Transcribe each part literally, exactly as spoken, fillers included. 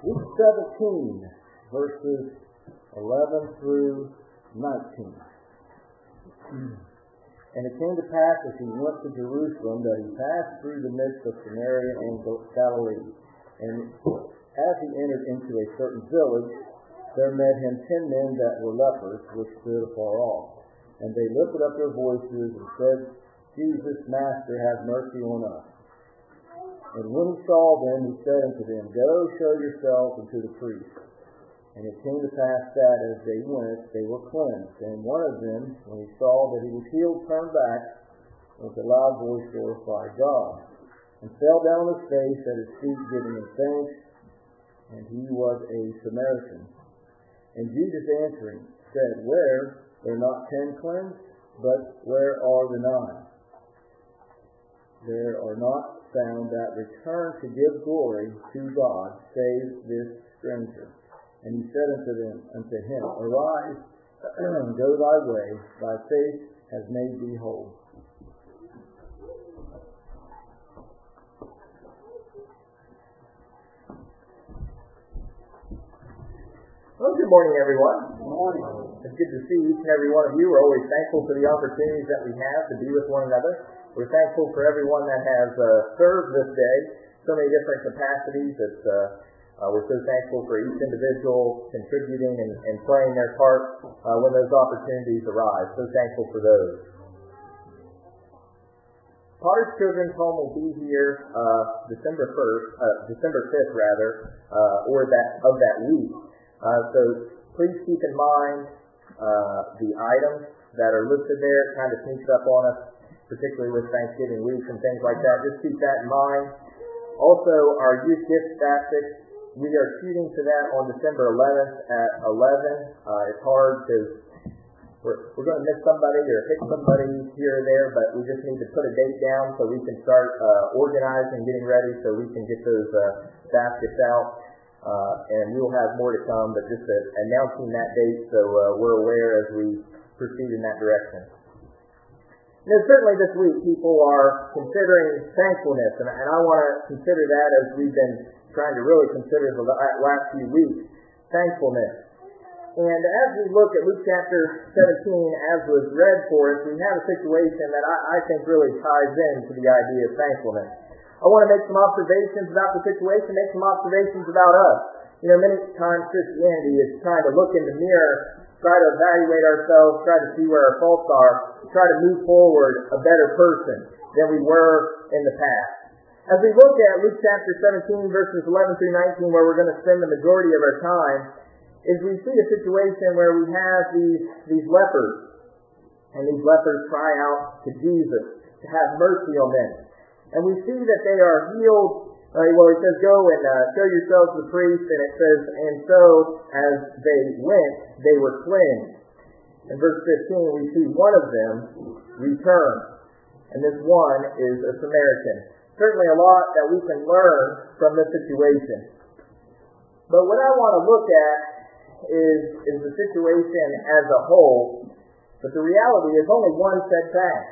Luke seventeen, verses eleven through nineteen. And it came to pass as he went to Jerusalem that he passed through the midst of Samaria and Galilee. And as he entered into a certain village, there met him ten men that were lepers, which stood afar off. And they lifted up their voices and said, Jesus, Master, have mercy on us. And when he saw them, he said unto them, Go, show yourselves unto the priest. And it came to pass that as they went, they were cleansed. And one of them, when he saw that he was healed, turned back, and with a loud voice glorified God, and fell down on his face at his feet, giving him thanks. And he was a Samaritan. And Jesus answering said, Where are not ten cleansed? But where are the nine? There are not found that return to give glory to God, save this stranger. And he said unto them, unto him, Arise, go thy way, thy faith has made thee whole. Well, good morning, everyone. Good morning. It's good to see each and every one of you. We're always thankful for the opportunities that we have to be with one another. We're thankful for everyone that has uh, served this day, so many different capacities. It's, uh, uh, we're so thankful for each individual contributing and, and playing their part uh, when those opportunities arise. So thankful for those. Potter's Children's Home will be here uh, December first, uh, December fifth rather, uh, or that of that week. Uh, so please keep in mind uh, the items that are listed there. It kind of sneaks up on us, particularly with Thanksgiving week and things like that. Just keep that in mind. Also, our youth gift basket, we are shooting to that on December eleventh at eleven. Uh, it's hard because we're, we're going to miss somebody or pick somebody here or there, but we just need to put a date down so we can start uh, organizing, getting ready so we can get those uh, baskets out. Uh, and we'll have more to come, but just uh, announcing that date so uh, we're aware as we proceed in that direction. Now, certainly this week people are considering thankfulness, and, and I want to consider that as we've been trying to really consider the last few weeks, thankfulness. And as we look at Luke chapter seventeen, as was read for us, we have a situation that I, I think really ties into the idea of thankfulness. I want to make some observations about the situation, make some observations about us. You know, many times Christianity is trying to look in the mirror, try to evaluate ourselves, try to see where our faults are, try to move forward a better person than we were in the past. As we look at Luke chapter seventeen, verses eleven through nineteen, where we're going to spend the majority of our time, is we see a situation where we have these, these lepers, and these lepers cry out to Jesus to have mercy on them. And we see that they are healed. Uh, well, it says, go and uh, show yourselves to the priest. And it says, and so as they went, they were cleansed. In verse fifteen, we see one of them return. And this one is a Samaritan. Certainly a lot that we can learn from this situation. But what I want to look at is, is the situation as a whole. But the reality is only one said fact.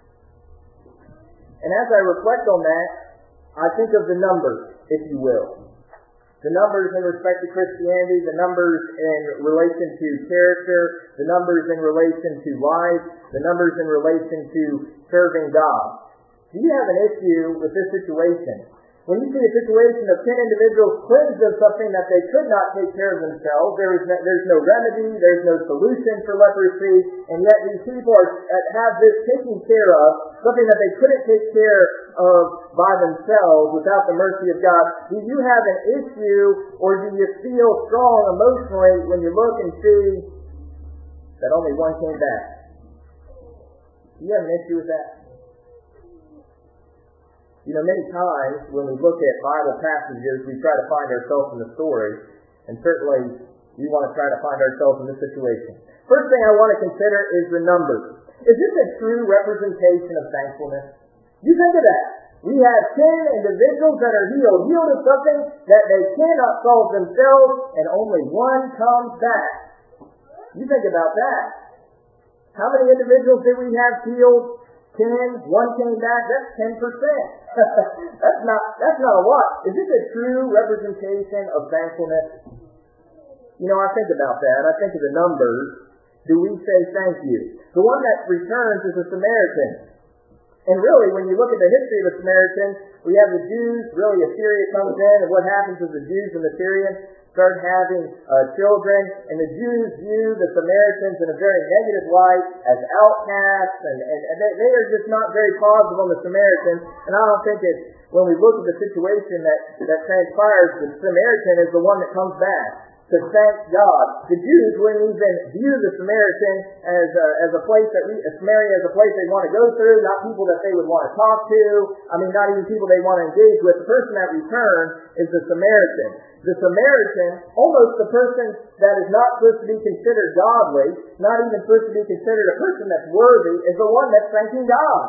And as I reflect on that, I think of the numbers, if you will. The numbers in respect to Christianity, the numbers in relation to character, the numbers in relation to life, the numbers in relation to serving God. Do you have an issue with this situation? When you see a situation of ten individuals cleansed of something that they could not take care of themselves, there is no, there's no remedy, there's no solution for leprosy, and yet these people are, have this taken care of, something that they couldn't take care of by themselves without the mercy of God. Do you have an issue, or do you feel strong emotionally when you look and see that only one came back? Do you have an issue with that? You know, many times when we look at Bible passages, we try to find ourselves in the story, and certainly we want to try to find ourselves in this situation. First thing I want to consider is the numbers. Is this a true representation of thankfulness? You think of that. We have ten individuals that are healed, healed of something that they cannot solve themselves, and only one comes back. You think about that. How many individuals did we have healed? Ten. One came back. That's ten percent. that's not that's not a lot. Is this a true representation of thankfulness? You know, I think about that. I think of the numbers. Do we say thank you? The one that returns is a Samaritan. And really, when you look at the history of the Samaritan, we have the Jews, really Assyria comes in, and what happens is the Jews and the Syrians start having uh, children, and the Jews view the Samaritans in a very negative light as outcasts, and, and, and they, they are just not very positive on the Samaritans. And I don't think it's, when we look at the situation that, that transpires, the Samaritan is the one that comes back to thank God. The Jews wouldn't even view the Samaritan as a, as a place that we, Samaria as a place they want to go through, not people that they would want to talk to. I mean, not even people they want to engage with. The person that returns is the Samaritan. The Samaritan, almost the person that is not supposed to be considered godly, not even supposed to be considered a person that's worthy, is the one that's thanking God.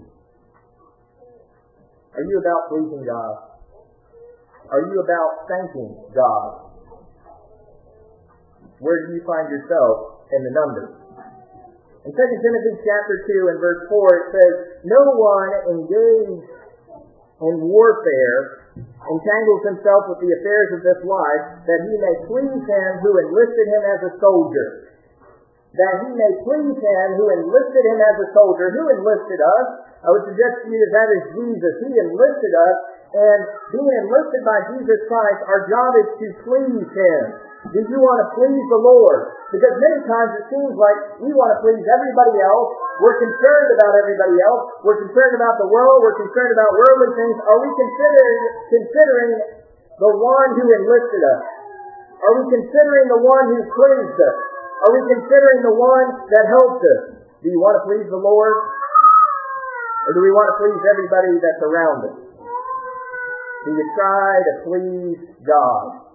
Are you about pleasing God? Are you about thanking God? Where do you find yourself in the numbers? In Second Timothy chapter two and verse four, it says, "No one engaged in warfare entangles himself with the affairs of this life, that he may please him who enlisted him as a soldier." That he may please him who enlisted him as a soldier. Who enlisted us? I would suggest to you that that is Jesus. He enlisted us, and being enlisted by Jesus Christ, our job is to please him. Do you want to please the Lord? Because many times it seems like we want to please everybody else. We're concerned about everybody else. We're concerned about the world. We're concerned about worldly things. Are we considering, considering the one who enlisted us? Are we considering the one who cleansed us? Are we considering the one that helped us? Do you want to please the Lord? Or do we want to please everybody that's around us? Do you try to please God?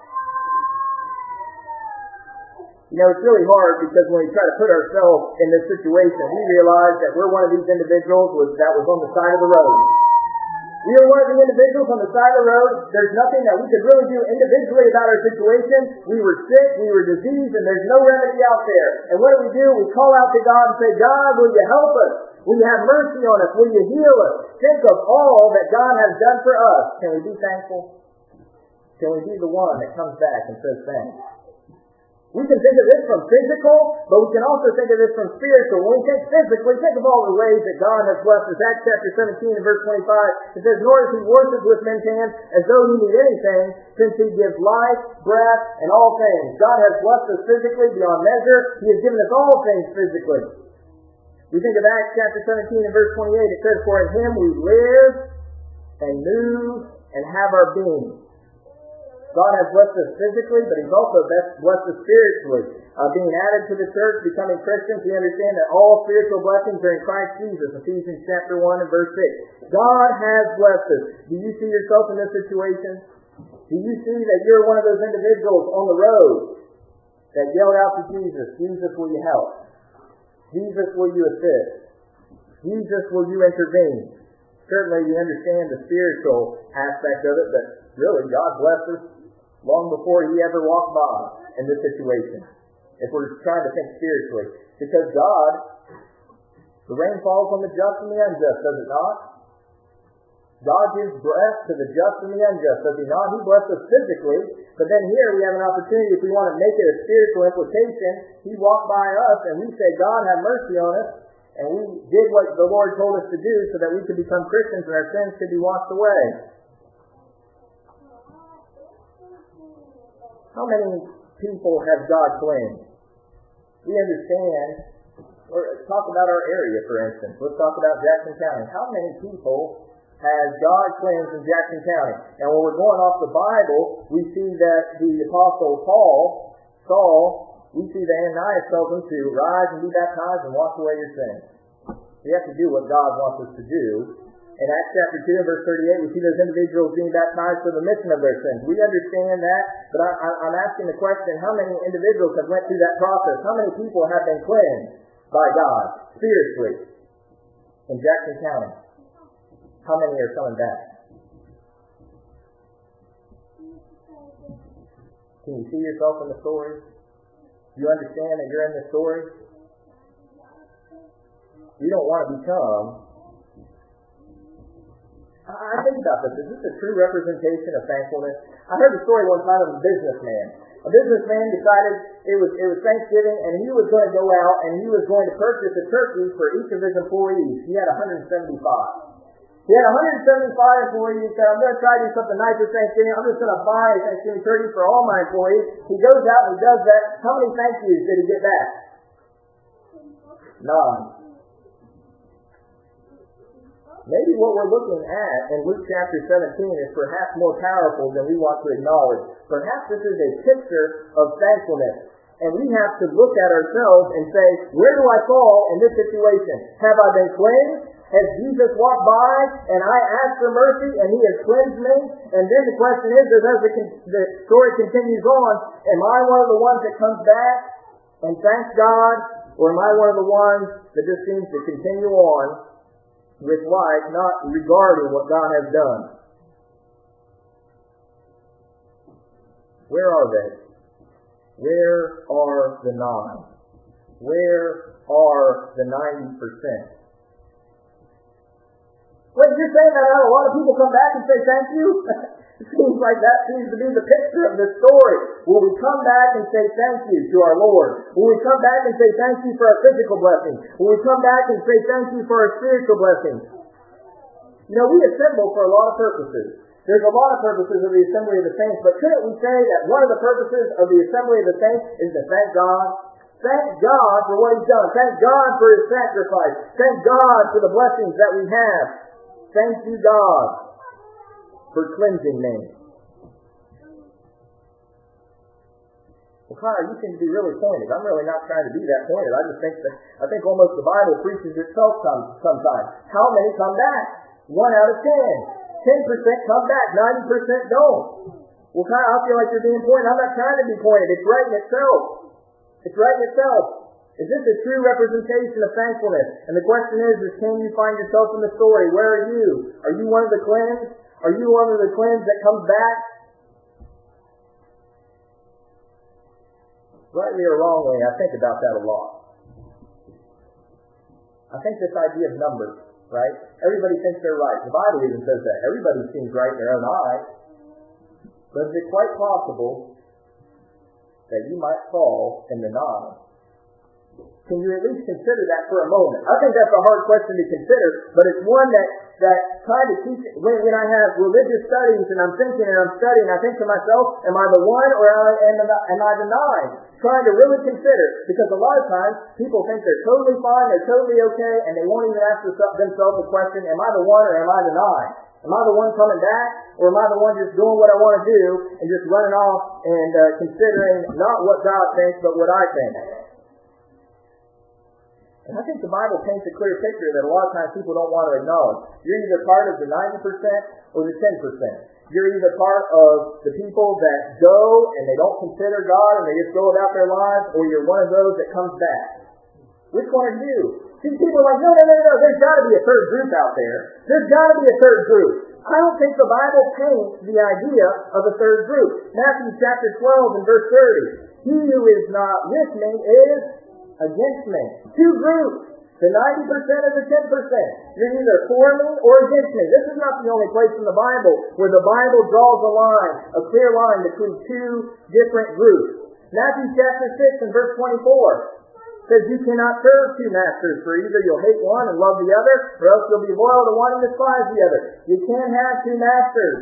You know, it's really hard because when we try to put ourselves in this situation, we realize that we're one of these individuals that was on the side of the road. We are one of the individuals on the side of the road. There's nothing that we could really do individually about our situation. We were sick, we were diseased, and there's no remedy out there. And what do we do? We call out to God and say, "God, will you help us? Will you have mercy on us? Will you heal us?" Think of all that God has done for us. Can we be thankful? Can we be the one that comes back and says thanks? We can think of this from physical, but we can also think of this from spiritual. When we think physically, think of all the ways that God has blessed us. Acts chapter seventeen and verse twenty-five, it says, "Nor does he worship with men's hands as though he need anything, since he gives life, breath, and all things." God has blessed us physically beyond measure. He has given us all things physically. We think of Acts chapter seventeen and verse twenty-eight, it says, "For in him we live and move and have our being." God has blessed us physically, but he's also blessed us spiritually. Uh, being added to the church, becoming Christians, we understand that all spiritual blessings are in Christ Jesus. Ephesians chapter one and verse six. God has blessed us. Do you see yourself in this situation? Do you see that you're one of those individuals on the road that yelled out to Jesus, "Jesus, will you help? Jesus, will you assist? Jesus, will you intervene?" Certainly we understand the spiritual aspect of it, but really God blessed us long before he ever walked by in this situation. If we're trying to think spiritually. Because God, the rain falls on the just and the unjust, does it not? God gives breath to the just and the unjust, does he not? He blessed us physically, but then here we have an opportunity, if we want to make it a spiritual implication, he walked by us and we say, "God, have mercy on us," and we did what the Lord told us to do so that we could become Christians and our sins could be washed away. How many people has God cleansed? We understand, or talk about our area, for instance. Let's talk about Jackson County. How many people has God cleansed in Jackson County? And when we're going off the Bible, we see that the Apostle Paul, Saul, we see that Ananias tells him to rise and be baptized and wash away your sins. We have to do what God wants us to do. In Acts chapter two and verse thirty-eight, we see those individuals being baptized for the remission of their sins. We understand that, but I, I, I'm asking the question, how many individuals have went through that process? How many people have been cleansed by God, spiritually, in Jackson County? How many are coming back? Can you see yourself in the story? Do you understand that you're in the story? You don't want to become I think about this. Is this a true representation of thankfulness? I heard a story one time of a businessman. A businessman decided it was it was Thanksgiving, and he was going to go out and he was going to purchase a turkey for each of his employees. He had one hundred seventy-five. He had one hundred seventy-five employees. He said, I'm going to try to do something nice for Thanksgiving. I'm just going to buy a Thanksgiving turkey for all my employees. He goes out and he does that. How many thank yous did he get back? None. Maybe what we're looking at in Luke chapter seventeen is perhaps more powerful than we want to acknowledge. Perhaps this is a picture of thankfulness. And we have to look at ourselves and say, where do I fall in this situation? Have I been cleansed? Has Jesus walked by and I asked for mercy and he has cleansed me? And then the question is, as the, the story continues on, am I one of the ones that comes back and thanks God? Or am I one of the ones that just seems to continue on with life, not regarding what God has done? Where are they? Where are the nine? Where are the ninety percent? Well, you're saying that a lot of people come back and say thank you? It seems like that seems to be the picture of this story. Will we come back and say thank you to our Lord? Will we come back and say thank you for our physical blessings? Will we come back and say thank you for our spiritual blessings? You know, we assemble for a lot of purposes. There's a lot of purposes of the assembly of the saints, but couldn't we say that one of the purposes of the assembly of the saints is to thank God? Thank God for what He's done. Thank God for His sacrifice. Thank God for the blessings that we have. Thank you, God, for cleansing me. Well, Connor, you seem to be really pointed. I'm really not trying to be that pointed. I just think that I think almost the Bible preaches itself sometimes. How many come back? One out of ten. Ten percent come back. Ninety percent don't. Well, Connor, I feel like you're being pointed. I'm not trying to be pointed. It's right in itself. It's right in itself. Is this a true representation of thankfulness? And the question is, is can you find yourself in the story? Where are you? Are you one of the cleansed? Are you one of the cleansed that comes back? Rightly or wrongly, I think about that a lot. I think this idea of numbers, right? Everybody thinks they're right. The Bible even says that. Everybody seems right in their own eyes. But is it quite possible that you might fall in the nine? Can you at least consider that for a moment? I think that's a hard question to consider, but it's one that, that trying to teach it, when, when I have religious studies and I'm thinking and I'm studying, I think to myself, am I the one or am I, am I the nine? Trying to really consider, because a lot of times people think they're totally fine, they're totally okay, and they won't even ask themselves the question, am I the one or am I the nine? Am I the one coming back, or am I the one just doing what I want to do and just running off and uh, considering not what God thinks, but what I think? And I think the Bible paints a clear picture that a lot of times people don't want to acknowledge. You're either part of the ninety percent or the ten percent. You're either part of the people that go and they don't consider God and they just go about their lives, or you're one of those that comes back. Which one are you? See, people are like, no, no, no, no, there's got to be a third group out there. There's got to be a third group. I don't think the Bible paints the idea of a third group. Matthew chapter twelve and verse thirty. He who is not with me is against me. Two groups. The ninety percent and the ten percent. You're either for me or against me. This is not the only place in the Bible where the Bible draws a line, a clear line between two different groups. Matthew chapter six and verse twenty-four says you cannot serve two masters, for either you'll hate one and love the other, or else you'll be loyal to one and despise the other. You can't have two masters.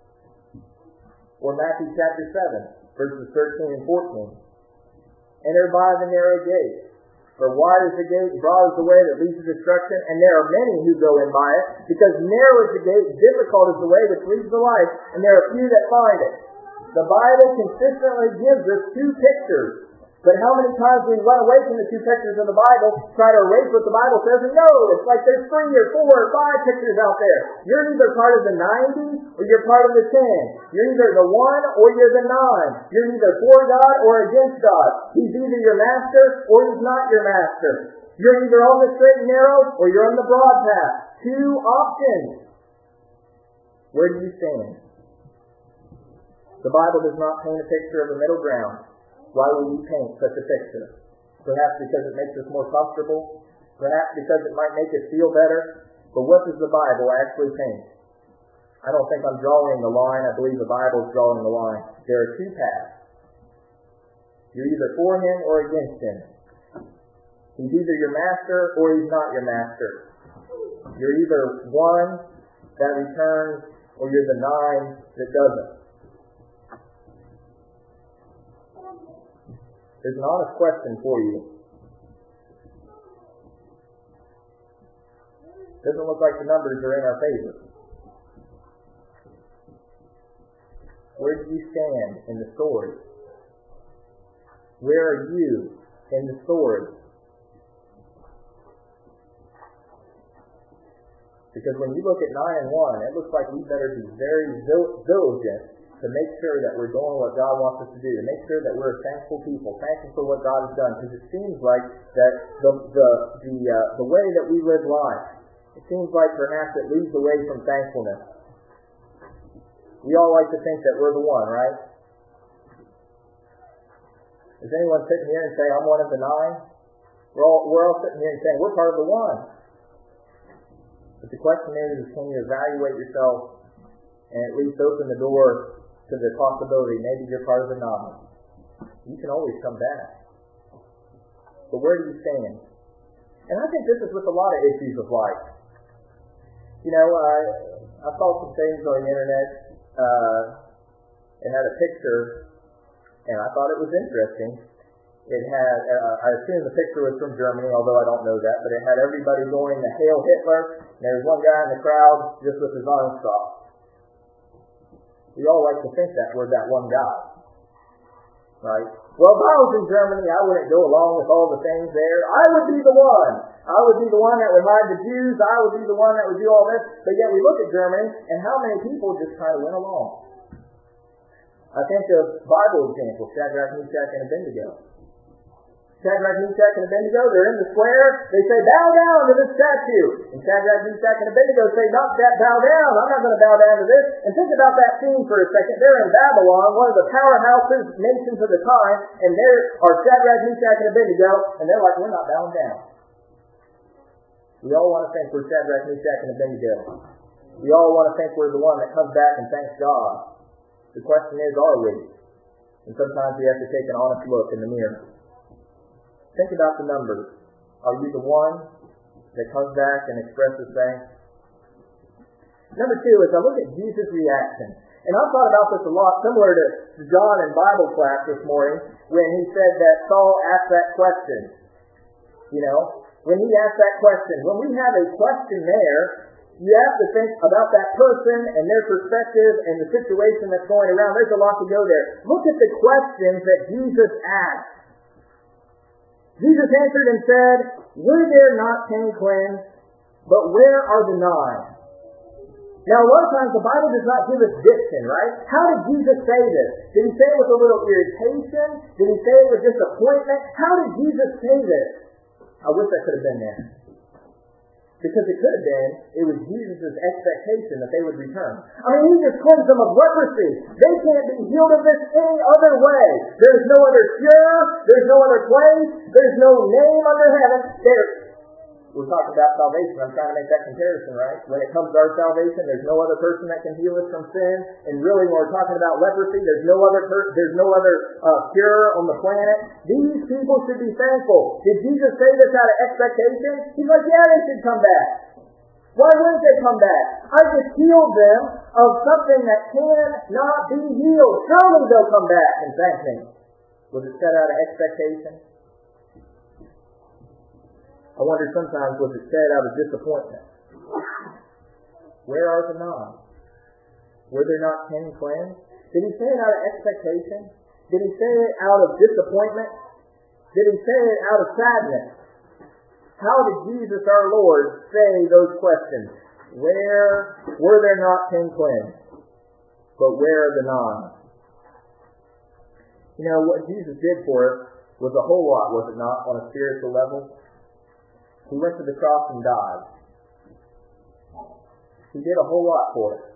Or Matthew chapter seven, verses thirteen and fourteen. Enter by the narrow gate. For wide is the gate, broad is the way that leads to destruction, and there are many who go in by it. Because narrow is the gate, difficult is the way which leads to life, and there are few that find it. The Bible consistently gives us two pictures. But how many times we run away from the two pictures of the Bible, try to erase what the Bible says, and no, it's like there's three or four or five pictures out there. You're either part of the ninety or you're part of the ten. You're either the one or you're the nine. You're either for God or against God. He's either your master or he's not your master. You're either on the straight and narrow or you're on the broad path. Two options. Where do you stand? The Bible does not paint a picture of the middle ground. Why will we paint such a picture? Perhaps because it makes us more comfortable. Perhaps because it might make us feel better. But what does the Bible actually paint? I don't think I'm drawing the line. I believe the Bible is drawing the line. There are two paths. You're either for him or against him. He's either your master or he's not your master. You're either one that returns or you're the nine that doesn't. There's an honest question for you. Doesn't look like the numbers are in our favor. Where do you stand in the story? Where are you in the story? Because when you look at nine and one, it looks like we better be very diligent to make sure that we're doing what God wants us to do, to make sure that we're a thankful people, thankful for what God has done. Because it seems like that the the the uh, the way that we live life, it seems like perhaps it leads away from thankfulness. We all like to think that we're the one, right? Is anyone sitting here and say, I'm one of the nine? We're all, we're all sitting here and saying, we're part of the one. But the question is, is can you evaluate yourself and at least open the door to the possibility maybe you're part of the nine? You can always come back. But where do you stand? And I think this is with a lot of issues of life. You know, I, I saw some things on the internet. Uh, it had a picture, and I thought it was interesting. It had, uh, I assume the picture was from Germany, although I don't know that, but it had everybody going to hail Hitler, and there was one guy in the crowd just with his arms crossed. We all like to think that we're that one guy, right? Well, if I was in Germany, I wouldn't go along with all the things there. I would be the one. I would be the one that would hide the Jews. I would be the one that would do all this. But yet we look at Germany, and how many people just kind of went along? I think of Bible examples, Shadrach, Meshach, and Abednego. Shadrach, Meshach, and Abednego, they're in the square. They say, bow down to this statue. And Shadrach, Meshach, and Abednego say, not that bow down. I'm not going to bow down to this. And think about that scene for a second. They're in Babylon, one of the powerhouses, nations of the time, and there are Shadrach, Meshach, and Abednego, and they're like, we're not bowing down. We all want to think we're Shadrach, Meshach, and Abednego. We all want to think we're the one that comes back and thanks God. The question is, are we? And sometimes we have to take an honest look in the mirror. Think about the numbers. Are you the one that comes back and expresses thanks? Number two is I look at Jesus' reaction. And I've thought about this a lot, similar to John in Bible class this morning, when he said that Saul asked that question. You know, when he asked that question. When we have a question there, you have to think about that person and their perspective and the situation that's going around. There's a lot to go there. Look at the questions that Jesus asked. Jesus answered and said, were there not ten cleansed? But where are the nine? Now, a lot of times the Bible does not give us diction, right? How did Jesus say this? Did he say it with a little irritation? Did he say it with disappointment? How did Jesus say this? I wish I could have been there. Because it could have been, it was Jesus' expectation that they would return. I mean, he just cleansed them of leprosy. They can't be healed of this any other way. There's no other cure. There's no other place. There's no name under heaven. There. We're talking about salvation. I'm trying to make that comparison, right? When it comes to our salvation, there's no other person that can heal us from sin. And really, when we're talking about leprosy, there's no other per- there's no other uh, cure on the planet. These people should be thankful. Did Jesus say this out of expectation? He's like, yeah, they should come back. Why wouldn't they come back? I just healed them of something that cannot be healed. Surely they'll come back and thank me. Was it said out of expectation? I wonder sometimes, was it said out of disappointment? Where are the nine? Were there not ten cleansed? Did he say it out of expectation? Did he say it out of disappointment? Did he say it out of sadness? How did Jesus our Lord say those questions? Where were there not ten cleansed? But where are the nine? You know, what Jesus did for us was a whole lot, was it not, on a spiritual level? He went to the cross and died. He did a whole lot for us.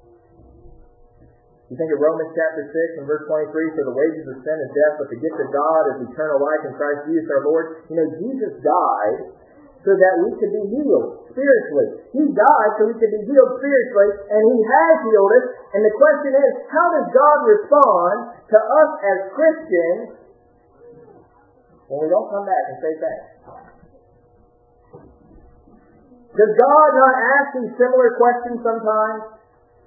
You think of Romans chapter six and verse twenty-three, for the wages of sin is death, but the gift of God is eternal life in Christ Jesus our Lord. You know, Jesus died so that we could be healed spiritually. He died so we could be healed spiritually, and He has healed us. And the question is, how does God respond to us as Christians when we don't come back and say thanks? Does God not ask these similar questions sometimes?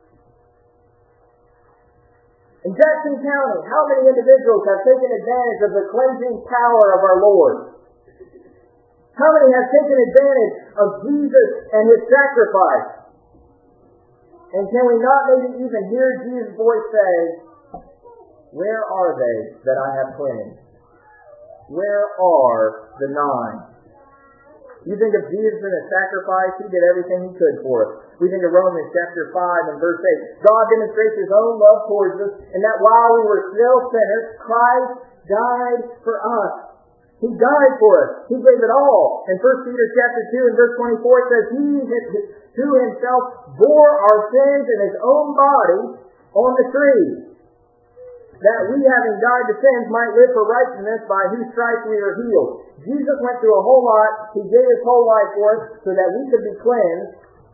In Jackson County, how many individuals have taken advantage of the cleansing power of our Lord? How many have taken advantage of Jesus and His sacrifice? And can we not maybe even hear Jesus' voice say, "Where are they that I have cleansed? Where are the nine?" You think of Jesus and His sacrifice, He did everything He could for us. We think of Romans chapter five and verse eight. God demonstrates His own love towards us, and that while we were still sinners, Christ died for us. He died for us. He gave it all. In First Peter chapter two and verse twenty-four, it says, He to Himself bore our sins in His own body on the tree, that we, having died to sins, might live for righteousness, by whose stripes we are healed. Jesus went through a whole lot. He gave His whole life for us so that we could be cleansed.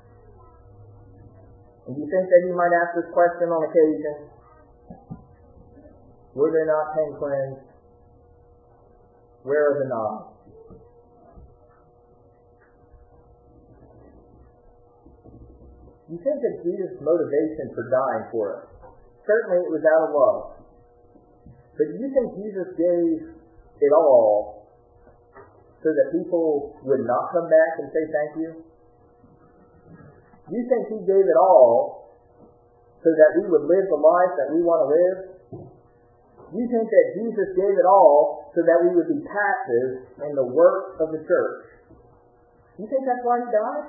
And do you think that He might ask this question on occasion? Were they not ten cleansed? Where are the nine? You think that Jesus' motivation for dying for us, certainly it was out of love. But do you think Jesus gave it all so that people would not come back and say thank you? Do you think He gave it all so that we would live the life that we want to live? Do you think that Jesus gave it all so that we would be passive in the work of the church? Do you think that's why He died?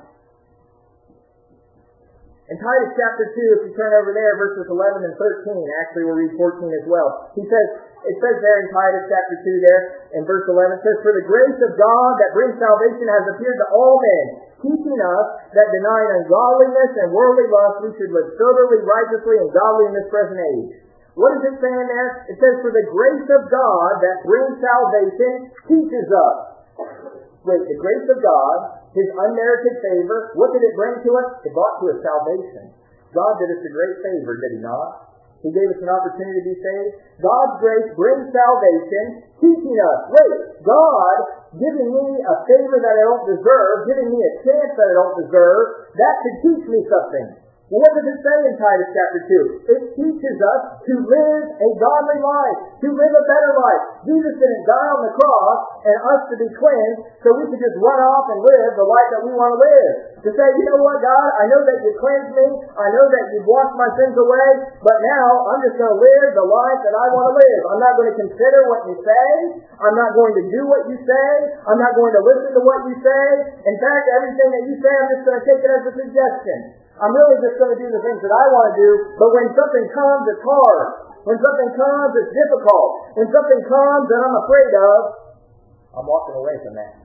In Titus chapter two, if you turn over there, verses eleven and thirteen, actually we'll read fourteen as well. He says, it says there in Titus chapter two there, in verse eleven, it says, For the grace of God that brings salvation has appeared to all men, teaching us that denying ungodliness and worldly lust, we should live soberly, righteously, and godly in this present age. What is it saying there? It says, For the grace of God that brings salvation teaches us. Wait, the grace of God, His unmerited favor, what did it bring to us? It brought to us salvation. God did us a great favor, did He not? He gave us an opportunity to be saved. God's grace brings salvation, teaching us, wait, God giving me a favor that I don't deserve, giving me a chance that I don't deserve, that should teach me something. Well, what does it say in Titus chapter two? It teaches us to live a godly life, to live a better life. Jesus didn't die on the cross and us to be cleansed so we could just run off and live the life that we want to live. To say, you know what, God, I know that you cleansed me, I know that you've washed my sins away, but now I'm just going to live the life that I want to live. I'm not going to consider what you say. I'm not going to do what you say. I'm not going to listen to what you say. In fact, everything that you say, I'm just going to take it as a suggestion. I'm really just going to do the things that I want to do, but when something comes, it's hard. When something comes, it's difficult. When something comes that I'm afraid of, I'm walking away from that.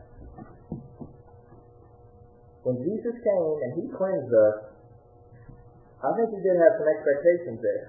When Jesus came and He cleansed us, I think He did have some expectations there.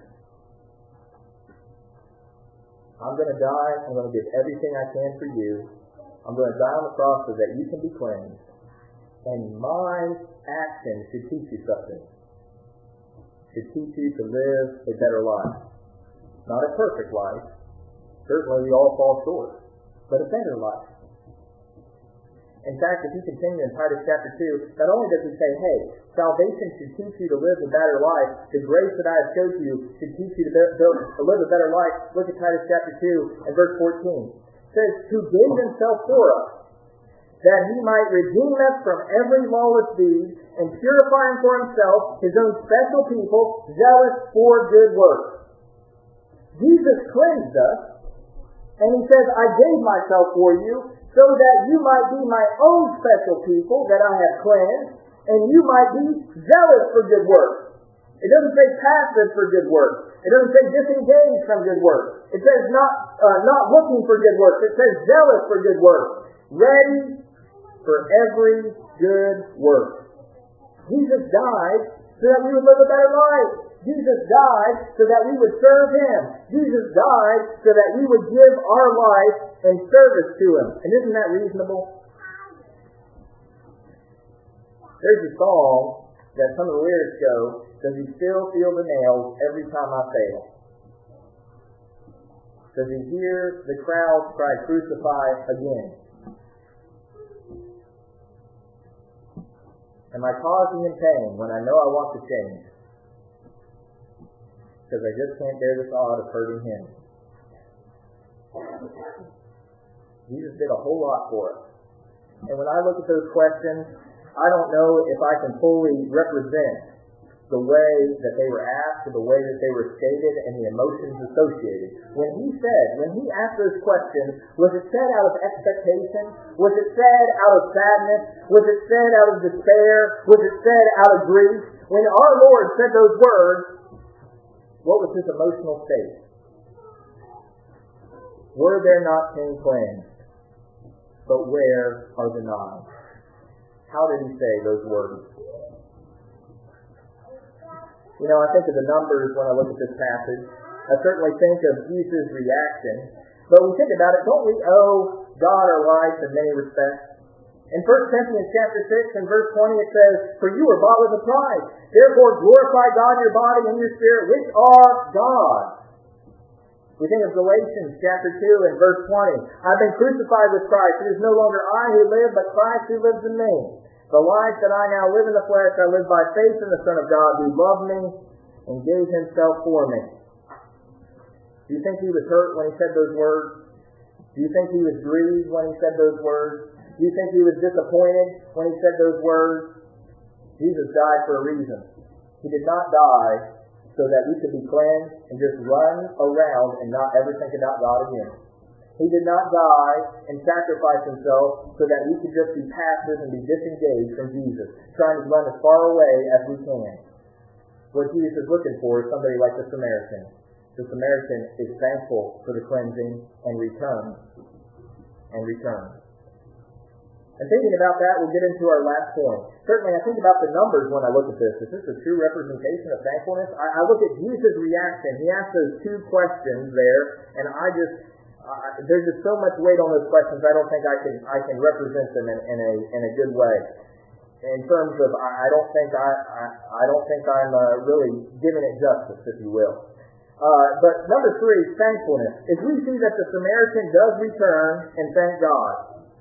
I'm going to die. I'm going to give everything I can for you. I'm going to die on the cross so that you can be cleansed. And my actions should teach you something. Should teach you to live a better life. Not a perfect life. Certainly we all fall short. But a better life. In fact, if you continue in Titus chapter two, not only does he say, hey, salvation should teach you to live a better life, the grace that I have showed you should teach you to, be- to live a better life. Look at Titus chapter two and verse fourteen. It says, who gave Himself for us, that He might redeem us from every lawless deed, and purify for Himself His own special people, zealous for good works. Jesus cleansed us, and He says, I gave Myself for you, so that you might be My own special people that I have cleansed, and you might be zealous for good works. It doesn't say passive for good works. It doesn't say disengaged from good works. It says not, uh, not looking for good works. It says zealous for good works. Ready for every good work. Jesus died so that we would live a better life. Jesus died so that we would serve Him. Jesus died so that we would give our life in service to Him. And isn't that reasonable? There's a song that some of the lyrics go, does he still feel the nails every time I fail? Does he hear the crowd cry, crucify again? Am I causing him pain when I know I want to change? Because I just can't bear the thought of hurting him. Jesus did a whole lot for us. And when I look at those questions, I don't know if I can fully represent the way that they were asked or the way that they were stated and the emotions associated. When he said, when he asked those questions, was it said out of expectation? Was it said out of sadness? Was it said out of despair? Was it said out of grief? When our Lord said those words, what was his emotional state? Were there not ten cleansed? But where are the nine? How did he say those words? You know, I think of the numbers when I look at this passage. I certainly think of Jesus' reaction. But when we think about it, don't we owe God our lives in many respects? In First Corinthians chapter six and verse twenty it says, "For you were bought with a price. Therefore glorify God in your body and your spirit, which are God." We think of Galatians chapter two and verse twenty. "I've been crucified with Christ. It is no longer I who live, but Christ who lives in me. The life that I now live in the flesh, I live by faith in the Son of God, who loved me and gave himself for me." Do you think he was hurt when he said those words? Do you think he was grieved when he said those words? Do you think he was disappointed when he said those words? Jesus died for a reason. He did not die so that we could be cleansed and just run around and not ever think about God again. He did not die and sacrifice himself so that we could just be passive and be disengaged from Jesus, trying to run as far away as we can. What Jesus is looking for is somebody like the Samaritan. The Samaritan is thankful for the cleansing and returns. And returns. And thinking about that, we'll get into our last point. Certainly, I think about the numbers when I look at this. Is this a true representation of thankfulness? I, I look at Jesus' reaction. He asked those two questions there, and I just, uh, there's just so much weight on those questions, I don't think I can I can represent them in, in a in a good way. In terms of, I, I don't think I, I I don't think I'm uh, really giving it justice, if you will. Uh, but number three, thankfulness. Is we see that the Samaritan does return and thank God.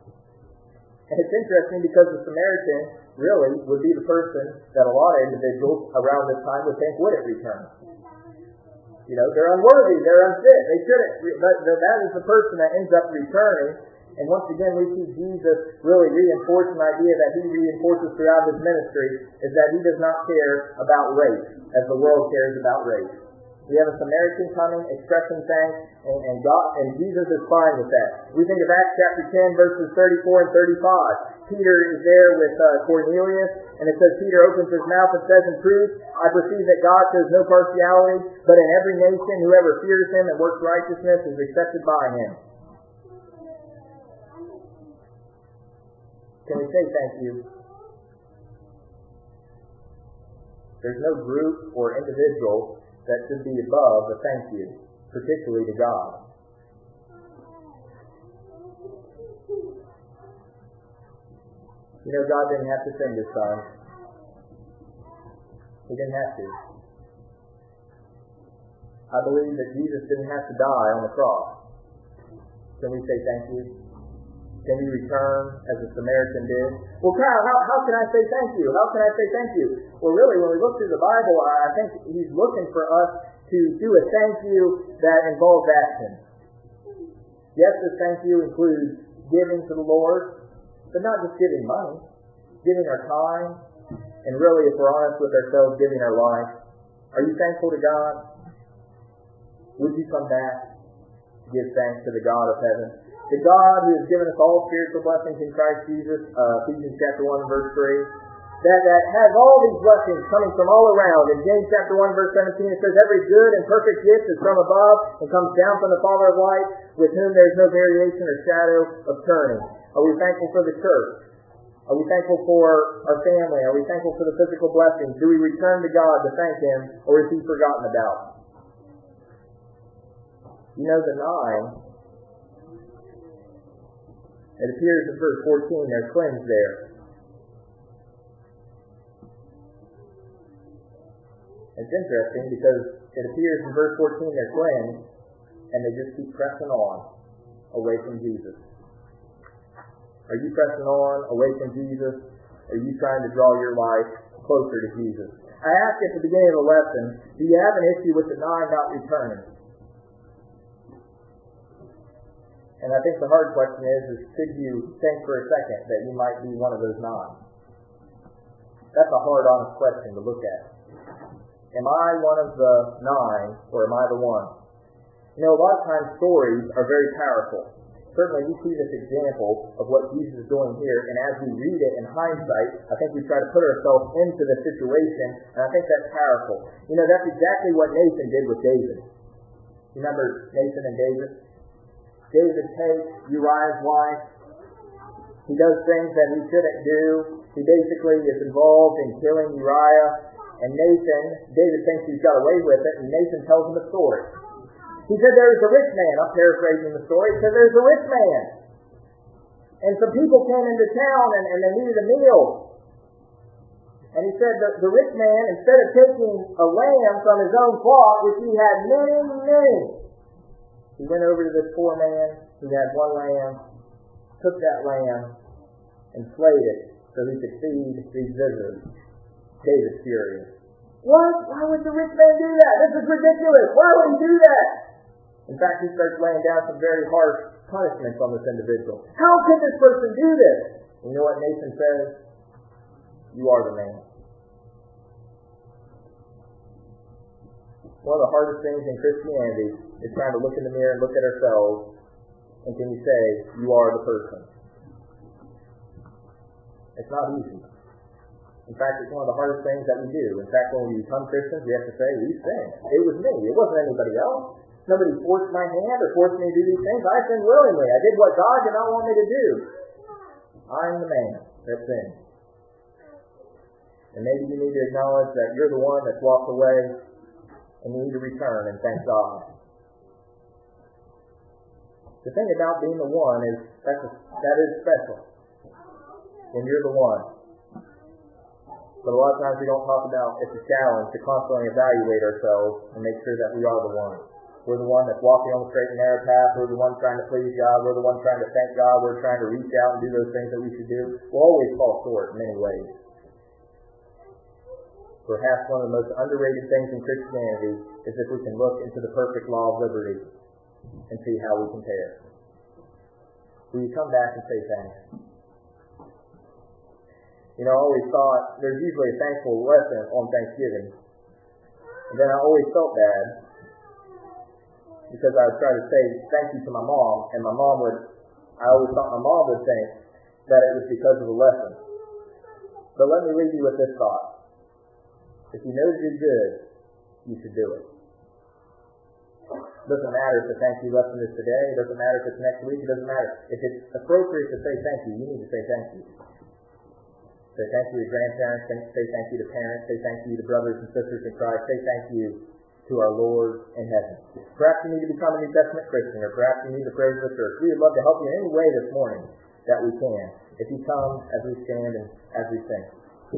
And it's interesting because the Samaritan really would be the person that a lot of individuals around this time would think would it return. You know, they're unworthy, they're unfit, they shouldn't. But that is the person that ends up returning. And once again, we see Jesus really reinforce an idea that he reinforces throughout his ministry, is that he does not care about race as the world cares about race. We have a Samaritan coming, expressing thanks, and, and God and Jesus is fine with that. We think of Acts chapter ten, verses thirty-four and thirty-five. Peter is there with uh, Cornelius, and it says, Peter opens his mouth and says, "In truth, I perceive that God shows no partiality, but in every nation whoever fears him and works righteousness is accepted by him." Can we say thank you? There's no group or individual that should be above the thank you, particularly to God. You know, God didn't have to send his son. He didn't have to. I believe that Jesus didn't have to die on the cross. Can we say thank you? Can we return as the Samaritan did? Well, Kyle, how, how can I say thank you? How can I say thank you? Well, really, when we look through the Bible, I think he's looking for us to do a thank you that involves action. Yes, this thank you includes giving to the Lord, but not just giving money, giving our time, and really, if we're honest with ourselves, giving our life. Are you thankful to God? Would you come back to give thanks to the God of heaven? The God who has given us all spiritual blessings in Christ Jesus, uh, Ephesians chapter one, verse three, that, that has all these blessings coming from all around. In James chapter one, verse seventeen, it says, "Every good and perfect gift is from above and comes down from the Father of lights, with whom there is no variation or shadow of turning." Are we thankful for the church? Are we thankful for our family? Are we thankful for the physical blessings? Do we return to God to thank him, or is he forgotten about? You know, the nine, it appears in verse fourteen, they're cleansed there. It's interesting because it appears in verse fourteen they're twins, and they just keep pressing on away from Jesus. Are you pressing on away from Jesus? Are you trying to draw your life closer to Jesus? I asked at the beginning of the lesson, do you have an issue with the nine not returning? And I think the hard question is, is could you think for a second that you might be one of those nine? That's a hard, honest question to look at. Am I one of the nine, or am I the one? You know, a lot of times stories are very powerful. Certainly we see this example of what Jesus is doing here, and as we read it in hindsight, I think we try to put ourselves into the situation, and I think that's powerful. You know, that's exactly what Nathan did with David. You remember Nathan and David? David takes Uriah's wife. He does things that he shouldn't do. He basically is involved in killing Uriah, and Nathan, David thinks he's got away with it, and Nathan tells him a story. He said there was a rich man, I'm paraphrasing the story, he said there's a rich man. And some people came into town and, and they needed a meal. And he said that the rich man, instead of taking a lamb from his own flock, which he had many, many, he went over to this poor man who had one lamb, took that lamb, and slayed it so he could feed these visitors. David's furious. What? Why would the rich man do that? This is ridiculous. Why would he do that? In fact, he starts laying down some very harsh punishments on this individual. How could this person do this? You know what Nathan says? You are the man. One of the hardest things in Christianity is trying to look in the mirror and look at ourselves, and can you say, you are the person? It's not easy. In fact, it's one of the hardest things that we do. In fact, when we become Christians, we have to say, we sin. It was me. It wasn't anybody else. Nobody forced my hand or forced me to do these things. I sinned willingly. I did what God did not want me to do. I'm the man that sinned. And maybe you need to acknowledge that you're the one that's walked away and you need to return and thank God. The thing about being the one is that's a, that is special. When you're the one. But a lot of times we don't talk about it's a challenge to constantly evaluate ourselves and make sure that we are the one. We're the one that's walking on the straight and narrow path. We're the one trying to please God. We're the one trying to thank God. We're trying to reach out and do those things that we should do. We'll always fall short in many ways. Perhaps one of the most underrated things in Christianity is if we can look into the perfect law of liberty and see how we compare. Will you come back and say thanks? You know, I always thought there's usually a thankful lesson on Thanksgiving. And then I always felt bad because I would try to say thank you to my mom, and my mom would, I always thought my mom would think that it was because of the lesson. But let me leave you with this thought. If you know to do good, you should do it. It doesn't matter if the thank you lesson is today. It doesn't matter if it's next week. It doesn't matter. If it's appropriate to say thank you, you need to say thank you. Say thank you to grandparents. Say thank you to parents. Say thank you to brothers and sisters in Christ. Say thank you to our Lord in heaven. Perhaps you need to become a New Testament Christian, or perhaps you need the prayers of the church. We would love to help you in any way this morning that we can, if you come as we stand and as we sing.